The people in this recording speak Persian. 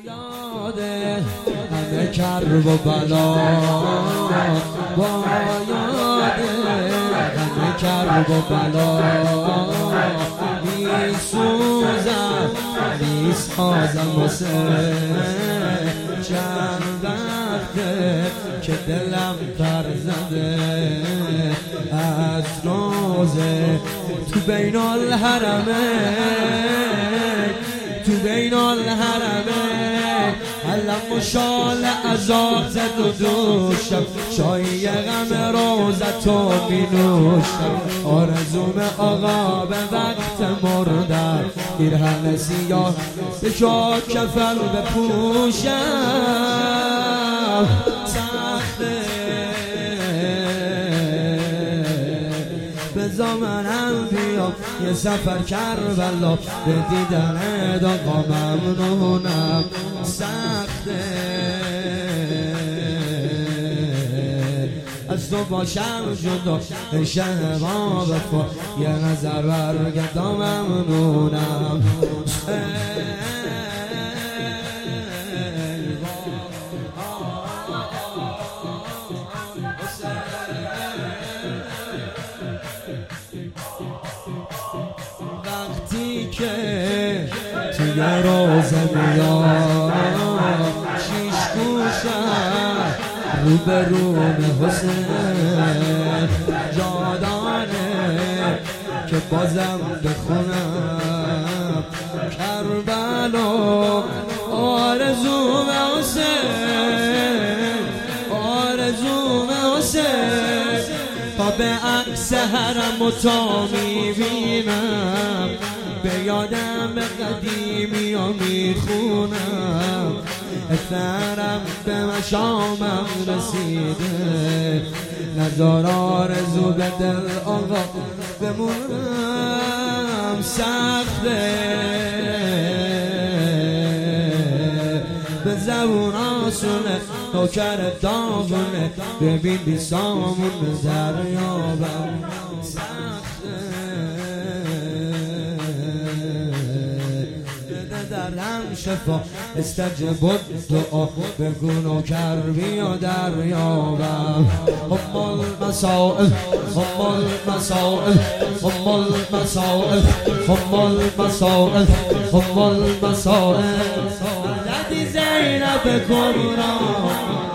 یاده همه کرب و بلا با یاده همه کرب و بلا می سوزم می سازم واسه چند وقته که دلم پر زده از روزه تو بین الحرمه تو بین الحرمه علم و شال عذاب زد و دوشم شای غم روزتو می نوشم آرزوم آقا به وقت مردن پیرهن سیاه به جا کفن بپوشم سخته بذار منم بیام یه سفر کربلا به دیدن آقا ممنونم سخته از تو باشم جدا شهر ما بفا یه نظر برگردا ممنونم وقتی که توی روزه میاد شیش گوشم رو به روم حسین جادانه که بازم بخونم کربلا آرزوم حسین آرزوم حسین تا به عکس حرم و تا میبینم به یادم قدیمی ها میخونم اثرم به مشامم رسیده نزار آرزو به دل آقا بمونم سخته به زبون آسونه نوکر داغونه ببین بی سامون دریابم سخته درم شفا استجب دعا بگو نوکر بیا دریابم هم المسائل هم المسائل هم المسائل هم المسائل هم المسائل زینب کبرا